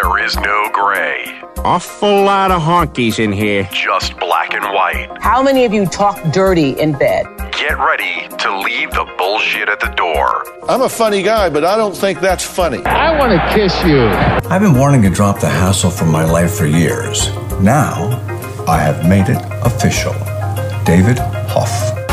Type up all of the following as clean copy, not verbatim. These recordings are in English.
There is no gray. Awful lot of honkies in here. Just black and white. How many of you talk dirty in bed? Get ready to leave the bullshit at the door. I'm a funny guy, but I don't think that's funny. I want to kiss you. I've been wanting to drop the hassle from my life for years. Now, I have made it official. David Hoff.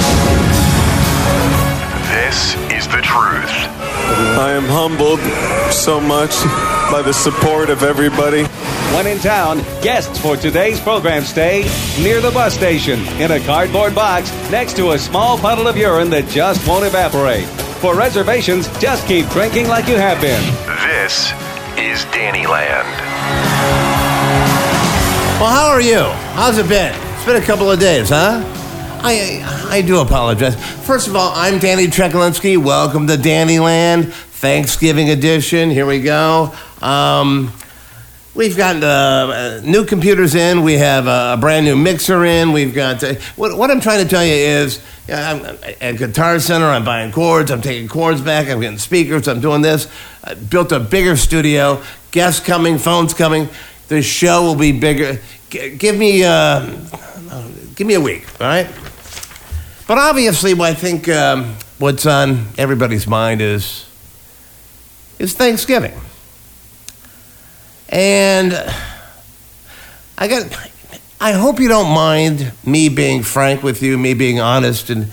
This is the truth. I am humbled so much by the support of everybody. When in town, guests for today's program stay near the bus station in a cardboard box next to a small puddle of urine that just won't evaporate. For reservations, just keep drinking like you have been. This is Dannyland. Well, how are you? How's it been? It's been a couple of days, huh? I do apologize. First of all, I'm Danny Trekalinsky. Welcome to Dannyland, Thanksgiving edition. Here we go. We've gotten new computers in. We have a brand new mixer in. We've got... what I'm trying to tell you is, I'm at Guitar Center, I'm buying chords, I'm taking chords back, I'm getting speakers, I'm doing this. I built a bigger studio. Guests coming, phones coming. The show will be bigger. Give me a week, all right? But obviously, I think what's on everybody's mind is Thanksgiving. And I hope you don't mind me being frank with you, me being honest. And,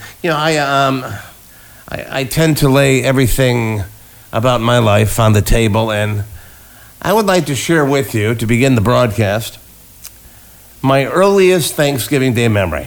I tend to lay everything about my life on the table. And I would like to share with you, to begin the broadcast, my earliest Thanksgiving Day memory.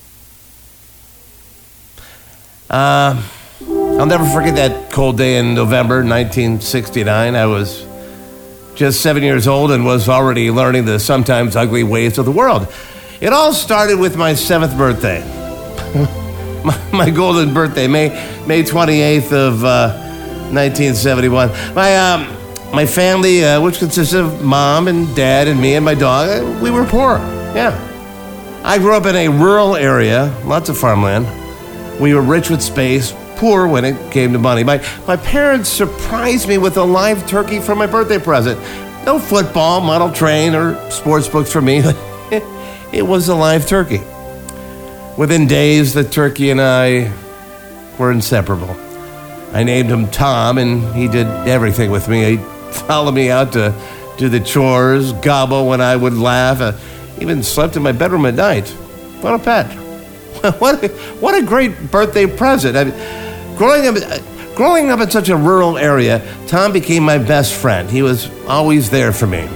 I'll never forget that cold day in November 1969. I was just 7 years old and was already learning the sometimes ugly ways of the world. It all started with my 7th birthday. my golden birthday, May 28th of 1971. My family, which consisted of mom and dad and me and my dog, we were poor. Yeah. I grew up in a rural area, lots of farmland. We were rich with space, poor when it came to money. My parents surprised me with a live turkey for my birthday present. No football, model train, or sports books for me. It was a live turkey. Within days, the turkey and I were inseparable. I named him Tom, and he did everything with me. He'd follow me out to do the chores, gobble when I would laugh, even slept in my bedroom at night. What a pet. What a great birthday present. Growing up in such a rural area, Tom became my best friend. He was always there for me.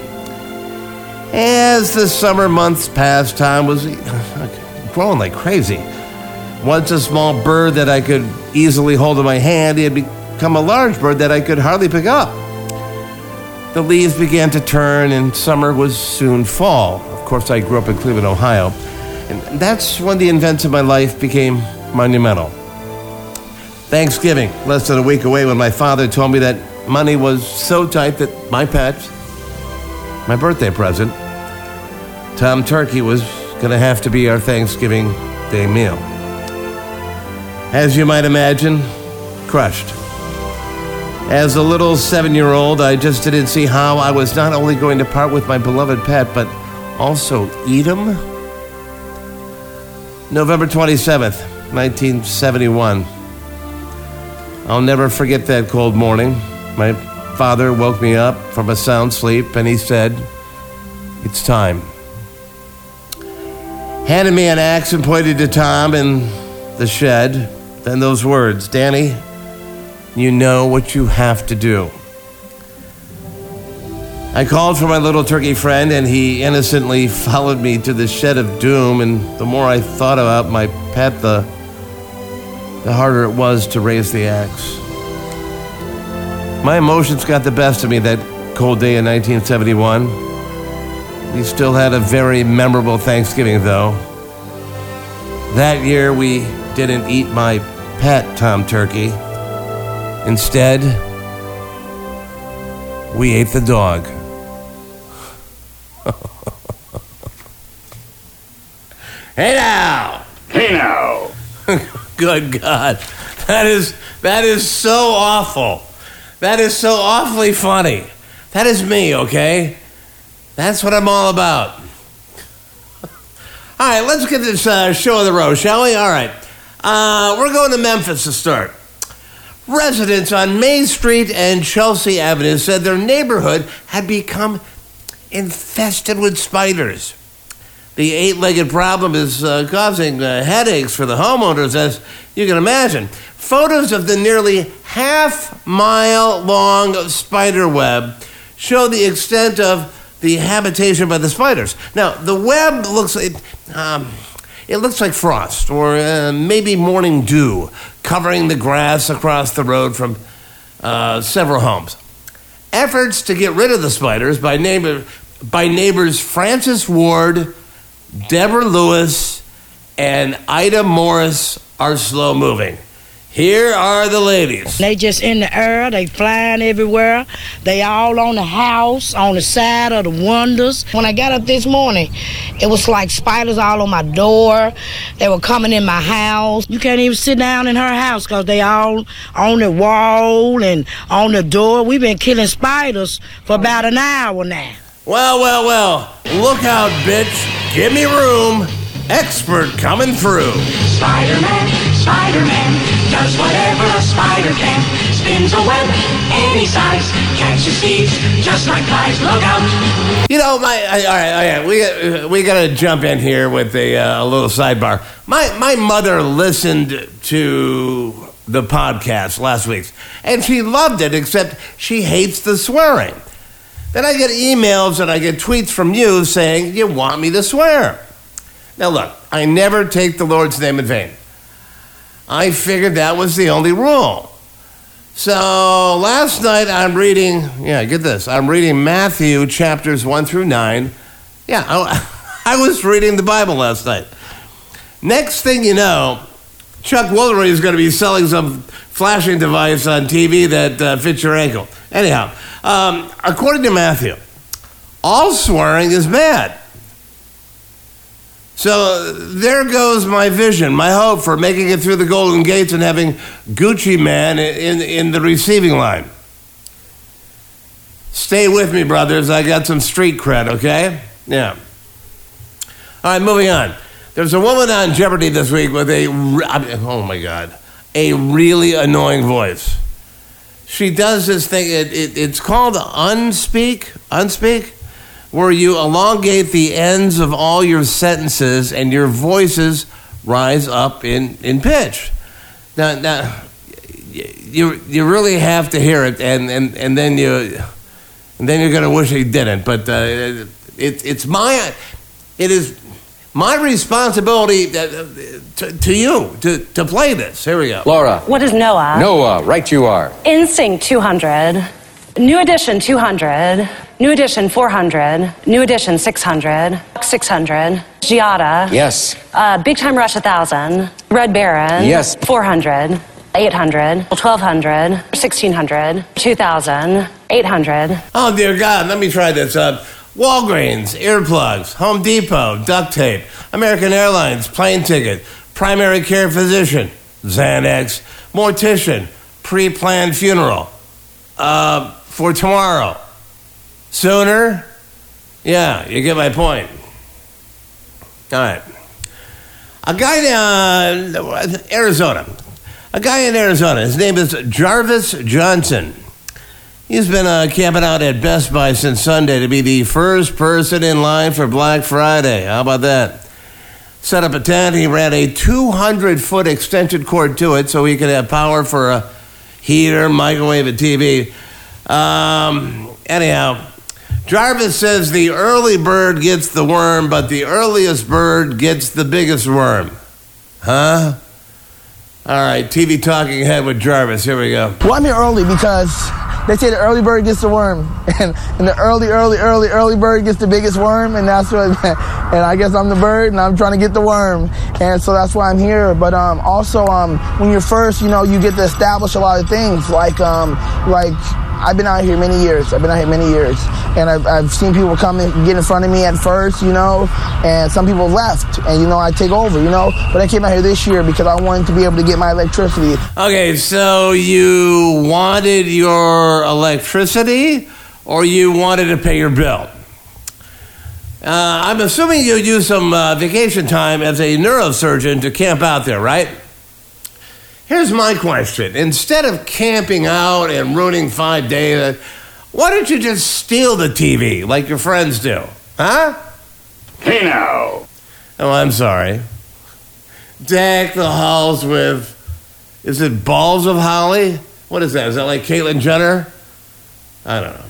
As the summer months passed, Tom was growing like crazy. Once a small bird that I could easily hold in my hand, he had become a large bird that I could hardly pick up. The leaves began to turn, and summer was soon fall. Of course, I grew up in Cleveland, Ohio. And that's when the events of my life became monumental. Thanksgiving, less than a week away, when my father told me that money was so tight that my pet, my birthday present, Tom Turkey, was going to have to be our Thanksgiving Day meal. As you might imagine, crushed. As a little 7-year-old, I just didn't see how I was not only going to part with my beloved pet, but also eat him. November 27th, 1971. I'll never forget that cold morning. My father woke me up from a sound sleep, and he said, "It's time." Handed me an axe and pointed to Tom in the shed. Then those words, "Danny, you know what you have to do." I called for my little turkey friend, and he innocently followed me to the shed of doom. And the more I thought about my pet, the harder it was to raise the axe. My emotions got the best of me that cold day in 1971. We still had a very memorable Thanksgiving, though. That year, we didn't eat my pet, Tom Turkey. Instead, we ate the dog. Hey now! Hey now! Good God. That is so awful. That is so awfully funny. That is me, okay? That's what I'm all about. All right, let's get this show on the road, shall we? All right. We're going to Memphis to start. Residents on May Street and Chelsea Avenue said their neighborhood had become infested with spiders. The eight-legged problem is causing headaches for the homeowners, as you can imagine. Photos of the nearly half-mile-long spider web show the extent of the habitation by the spiders. Now, the web looks like it looks like frost or maybe morning dew covering the grass across the road from several homes. Efforts to get rid of the spiders by neighbors Francis Ward, Deborah Lewis, and Ida Morris are slow moving. Here are the ladies. They just in the air, they flying everywhere. They all on the house, on the side of the windows. When I got up this morning, it was like spiders all on my door. They were coming in my house. You can't even sit down in her house because they all on the wall and on the door. We've been killing spiders for about an hour now. Well. Look out, bitch. Give me room. Expert coming through. Spider-Man, does whatever a spider can. Spins a web any size, catches thieves just like flies. Look out! You know, all right. We got to jump in here with a little sidebar. My mother listened to the podcast last week, and she loved it, except she hates the swearing. Then I get emails and I get tweets from you saying you want me to swear. Now look, I never take the Lord's name in vain. I figured that was the only rule. So last night I'm reading Matthew chapters 1 through 9. Yeah, I was reading the Bible last night. Next thing you know, Chuck Woolery is going to be selling some flashing device on TV that fits your ankle. Anyhow, according to Matthew, all swearing is bad. So there goes my vision, my hope for making it through the Golden Gates and having Gucci Man in the receiving line. Stay with me, brothers. I got some street cred, okay? Yeah. All right, moving on. There's a woman on Jeopardy this week with a really annoying voice. She does this thing, it's called Unspeak, where you elongate the ends of all your sentences and your voices rise up in pitch. Now you really have to hear it, and then you're going to wish you didn't. But it is my responsibility to you to play this. Here we go. Laura. What is NOAA? NOAA, right you are. Instinct 200. New Edition 200. New Edition 400. New Edition 600. 600. Giada. Yes. Big Time Rush 1000. Red Baron. Yes. 400. 800. 1200. 1600. 2000. 800. Oh, dear God. Let me try this. Walgreens, earplugs, Home Depot, duct tape, American Airlines, plane ticket, primary care physician, Xanax, mortician, pre-planned funeral, for tomorrow. Sooner? Yeah, you get my point. All right. A guy in Arizona, his name is Jarvis Johnson. He's been camping out at Best Buy since Sunday to be the first person in line for Black Friday. How about that? Set up a tent. He ran a 200-foot extension cord to it so he could have power for a heater, microwave, and TV. Anyhow, Jarvis says the early bird gets the worm, but the earliest bird gets the biggest worm. Huh? All right, TV Talking Head with Jarvis. Here we go. Well, I'm here early because they say the early bird gets the worm, and the early bird gets the biggest worm, and that's what. And I guess I'm the bird, and I'm trying to get the worm, and so that's why I'm here. But also, when you're first, you get to establish a lot of things, like I've been out here many years. And I've seen people come and get in front of me at first, and some people left, and I take over, But I came out here this year because I wanted to be able to get my electricity. Okay, so you wanted your electricity, or you wanted to pay your bill? I'm assuming you use some vacation time as a neurosurgeon to camp out there, right? Here's my question. Instead of camping out and ruining 5 days, why don't you just steal the TV like your friends do? Huh? Hey now. Oh, I'm sorry. Deck the halls with, is it balls of holly? What is that? Is that like Caitlyn Jenner? I don't know.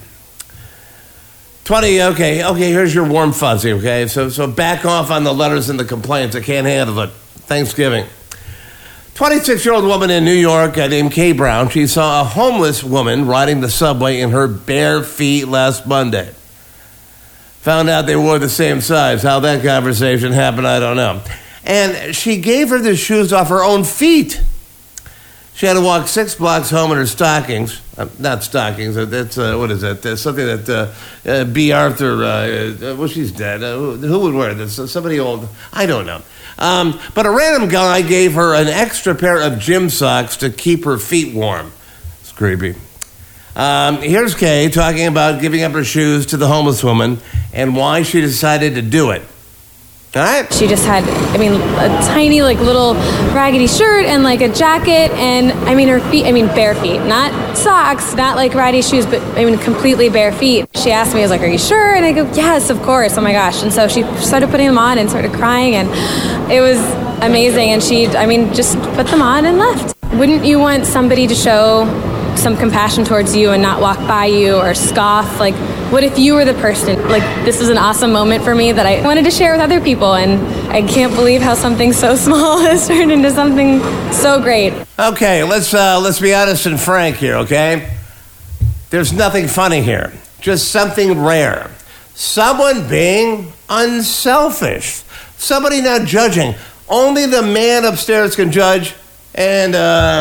20, okay, here's your warm fuzzy, okay? So back off on the letters and the complaints. I can't handle it. Thanksgiving. 26-year-old woman in New York named Kay Brown. She saw a homeless woman riding the subway in her bare feet last Monday. Found out they wore the same size. How that conversation happened, I don't know. And she gave her the shoes off her own feet. She had to walk 6 blocks home in her stockings. Not stockings. That's what is that? Something that B. Arthur. Well, she's dead. Who would wear this? Somebody old. I don't know. But a random guy gave her an extra pair of gym socks to keep her feet warm. It's creepy. Here's Kay talking about giving up her shoes to the homeless woman and why she decided to do it. All right. She just had, a tiny, little raggedy shirt and, a jacket, and, her feet, bare feet. Not socks, not, ratty shoes, but, completely bare feet. She asked me, I was like, are you sure? And I go, yes, of course. Oh, my gosh. And so she started putting them on and started crying, and it was amazing. And she, just put them on and left. Wouldn't you want somebody to show some compassion towards you and not walk by you or scoff? What if you were the person? This is an awesome moment for me that I wanted to share with other people, and I can't believe how something so small has turned into something so great. Okay, let's be honest and frank here, okay? There's nothing funny here, just something rare. Someone being unselfish, somebody not judging. Only the man upstairs can judge, and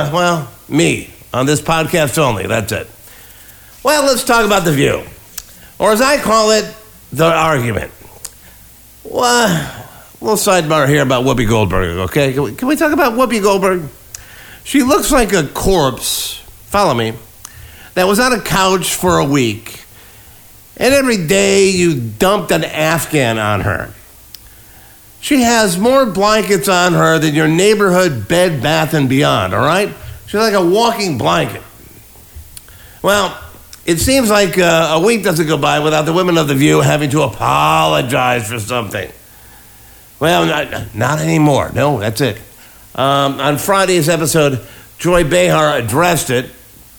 me on this podcast only. That's it. Well, let's talk about The View. Or as I call it, the argument. Well, we'll sidebar here about Whoopi Goldberg, okay? Can we talk about Whoopi Goldberg? She looks like a corpse, follow me, that was on a couch for a week. And every day you dumped an Afghan on her. She has more blankets on her than your neighborhood Bed Bath & Beyond, all right? She's like a walking blanket. Well, it seems like a week doesn't go by without the women of The View having to apologize for something. Well, not anymore. No, that's it. On Friday's episode, Joy Behar addressed it.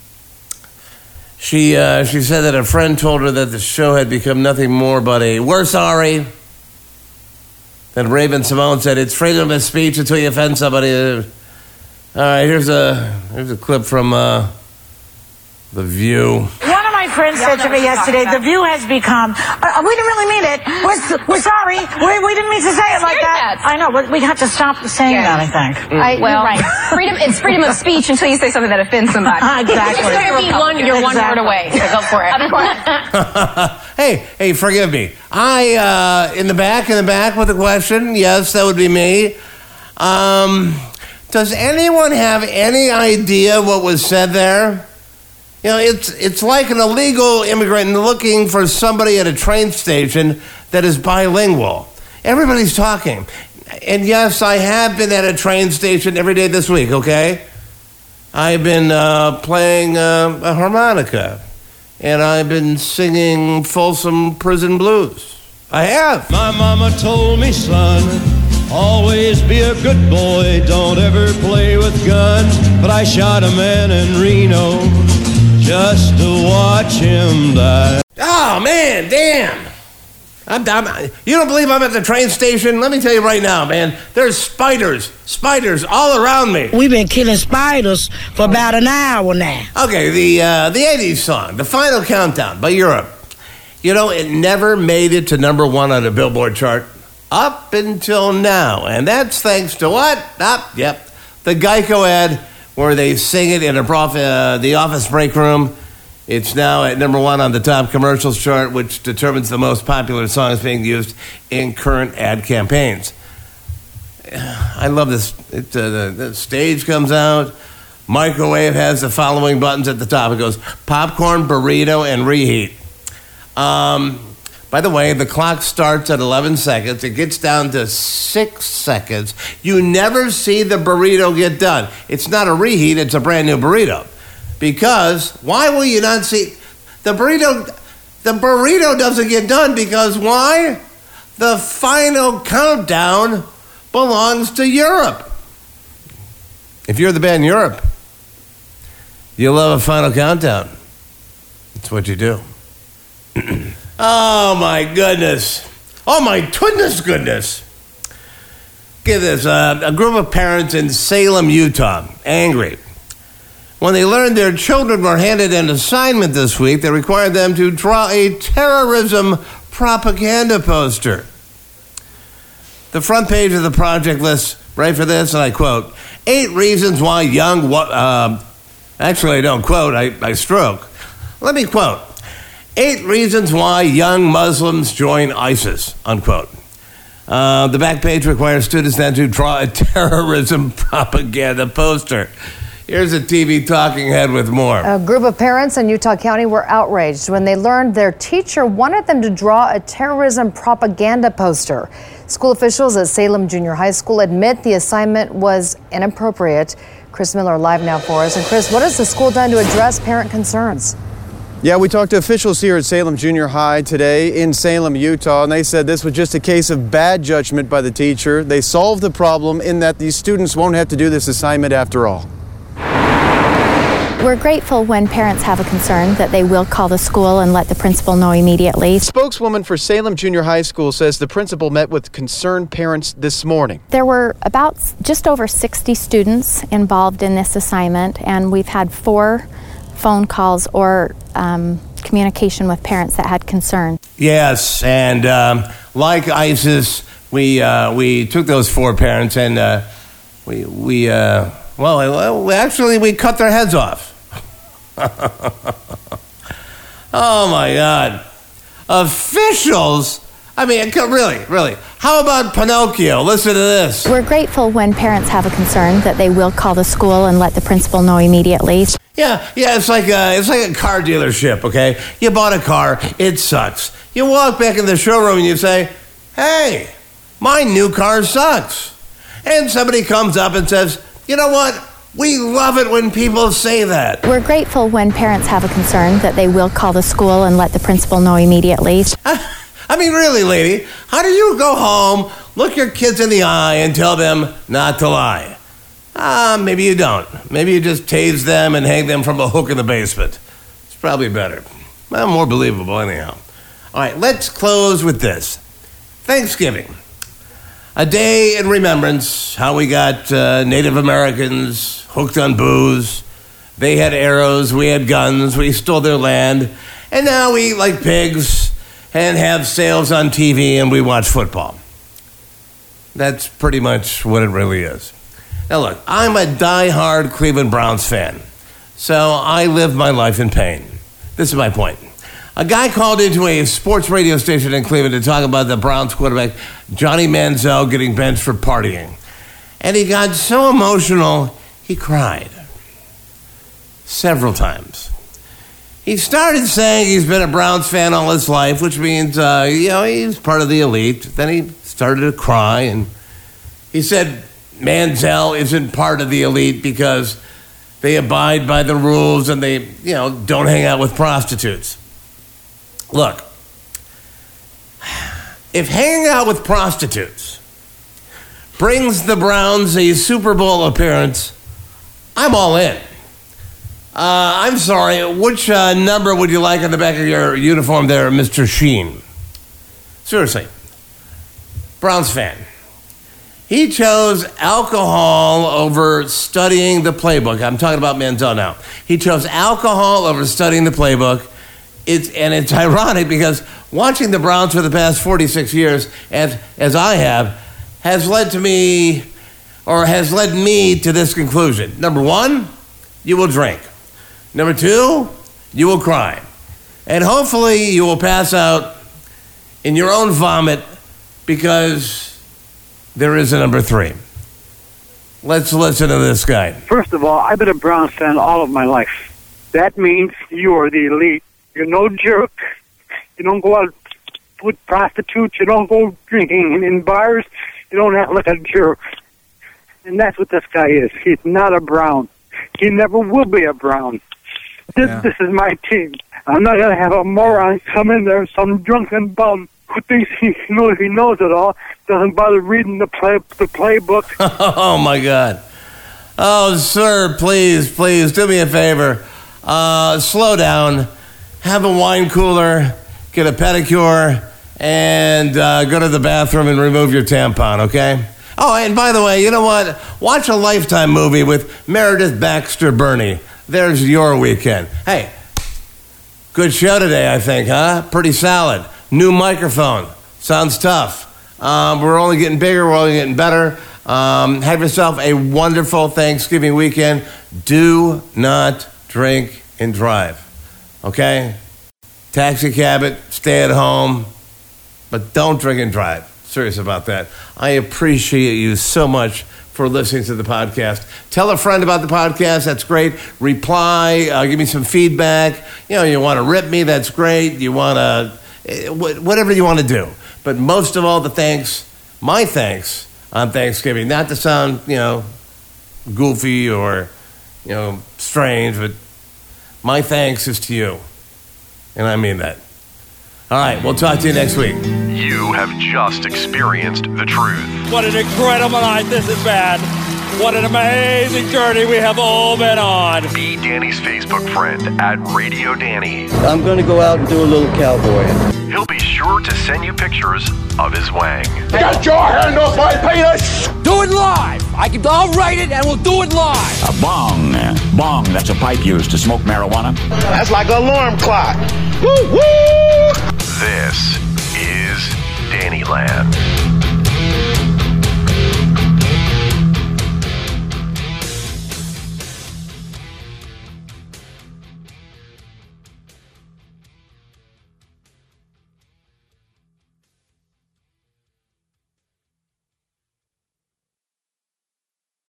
She said that a friend told her that the show had become nothing more but a "we're sorry." Then Raven Simone said, "It's freedom of speech until you offend somebody." All right, here's a clip from The View. One of my friends said to me yesterday, The View has become, we didn't really mean it. We're sorry. We didn't mean to say it like that. I know, but we have to stop saying that, I think. You're right. It's freedom of speech until you say something that offends somebody. Exactly. You're one word away, so go for it. Hey, forgive me. In the back with a question. Yes, that would be me. Does anyone have any idea what was said there? It's like an illegal immigrant looking for somebody at a train station that is bilingual. Everybody's talking. And yes, I have been at a train station every day this week, okay? I've been playing a harmonica. And I've been singing Folsom Prison Blues. I have. My mama told me, son, always be a good boy, don't ever play with guns. But I shot a man in Reno just to watch him die. Oh, man, damn. You don't believe I'm at the train station? Let me tell you right now, man. There's spiders all around me. We've been killing spiders for about an hour now. Okay, the 80s song, The Final Countdown by Europe. It never made it to number 1 on the Billboard chart up until now. And that's thanks to what? The Geico ad where they sing it in the office break room. It's now at number 1 on the top commercials chart, which determines the most popular songs being used in current ad campaigns. I love this. The stage comes out. Microwave has the following buttons at the top. It goes popcorn, burrito, and reheat. By the way, the clock starts at 11 seconds. It gets down to 6 seconds. You never see the burrito get done. It's not a reheat. It's a brand new burrito. Because why will you not see the burrito? The burrito doesn't get done because why? The final countdown belongs to Europe. If you're the band Europe, you love a final countdown. That's what you do. Oh, my goodness. Oh, my goodness. Get this. A group of parents in Salem, Utah, angry. When they learned their children were handed an assignment this week that required them to draw a terrorism propaganda poster. The front page of the project lists, right for this, and I quote, 8 reasons why young... actually, I don't quote, I stroke. Let me quote. 8 reasons why young Muslims join ISIS, unquote. The back page requires students then to draw a terrorism propaganda poster. Here's a TV talking head with more. A group of parents in Utah County were outraged when they learned their teacher wanted them to draw a terrorism propaganda poster. School officials at Salem Junior High School admit the assignment was inappropriate. Chris Miller live now for us. And Chris, what has the school done to address parent concerns? Yeah, we talked to officials here at Salem Junior High today in Salem, Utah, and they said this was just a case of bad judgment by the teacher. They solved the problem in that these students won't have to do this assignment after all. We're grateful when parents have a concern that they will call the school and let the principal know immediately. Spokeswoman for Salem Junior High School says the principal met with concerned parents this morning. There were about just over 60 students involved in this assignment, and we've had 4 phone calls or communication with parents that had concern. Yes, and like ISIS, we took those 4 parents and we cut their heads off. Oh my God. Officials? I mean, really. How about Pinocchio? Listen to this. We're grateful when parents have a concern that they will call the school and let the principal know immediately. Yeah, it's like a car dealership, okay? You bought a car, it sucks. You walk back in the showroom and you say, hey, my new car sucks. And somebody comes up and says, you know what? We love it when people say that. We're grateful when parents have a concern that they will call the school and let the principal know immediately. I mean, really, lady, how do you go home, look your kids in the eye, and tell them not to lie? Maybe you don't. Maybe you just tase them and hang them from a hook in the basement. It's probably better. Well, more believable, anyhow. All right, let's close with this. Thanksgiving. A day in remembrance how we got Native Americans hooked on booze. They had arrows, we had guns, we stole their land, and now we eat like pigs and have sales on TV and we watch football. That's pretty much what it really is. Now look, I'm a diehard Cleveland Browns fan, so I live my life in pain. This is my point. A guy called into a sports radio station in Cleveland to talk about the Browns quarterback, Johnny Manziel, getting benched for partying. And he got so emotional, he cried. Several times. He started saying he's been a Browns fan all his life, which means, he's part of the elite. Then he started to cry, and he said Manziel isn't part of the elite because they abide by the rules and they, don't hang out with prostitutes. Look, if hanging out with prostitutes brings the Browns a Super Bowl appearance, I'm all in. I'm sorry, which number would you like on the back of your uniform there, Mr. Sheen? Seriously. Browns fan. He chose alcohol over studying the playbook. I'm talking about Manziel now. He chose alcohol over studying the playbook. It's ironic because watching the Browns for the past 46 years, as I have, has led me to this conclusion. Number 1, you will drink. Number 2, you will cry. And hopefully you will pass out in your own vomit because there is a number 3. Let's listen to this guy. First of all, I've been a Browns fan all of my life. That means you are the elite. You're no jerk. You don't go out with prostitutes. You don't go drinking in bars. You don't act like a jerk. And that's what this guy is. He's not a Brown. He never will be a Brown. This is my team. I'm not going to have a moron come in there, some drunken bum who thinks he knows it all, doesn't bother reading the playbook. Oh, my God. Oh, sir, please do me a favor. Slow down. Have a wine cooler, get a pedicure, and go to the bathroom and remove your tampon, okay? Oh, and by the way, you know what? Watch a Lifetime movie with Meredith Baxter Birney. There's your weekend. Hey, good show today, I think, huh? Pretty solid. New microphone. Sounds tough. We're only getting bigger. We're only getting better. Have yourself a wonderful Thanksgiving weekend. Do not drink and drive, okay? Taxi cab it, stay at home, but don't drink and drive. Serious about that. I appreciate you so much for listening to the podcast. Tell a friend about the podcast. That's great. Reply. Give me some feedback. You want to rip me. That's great. You want to, whatever you want to do. But most of all, my thanks on Thanksgiving. Not to sound, goofy or, strange, but my thanks is to you. And I mean that. All right, we'll talk to you next week. You have just experienced the truth. What an incredible night this has been. What an amazing journey we have all been on. Be Danny's Facebook friend at Radio Danny. I'm going to go out and do a little cowboy. He'll be sure to send you pictures of his wang. Get your hand off my penis! Do it live. I'll write it and we'll do it live. A bong. Bong, that's a pipe used to smoke marijuana. That's like an alarm clock. Woo, woo!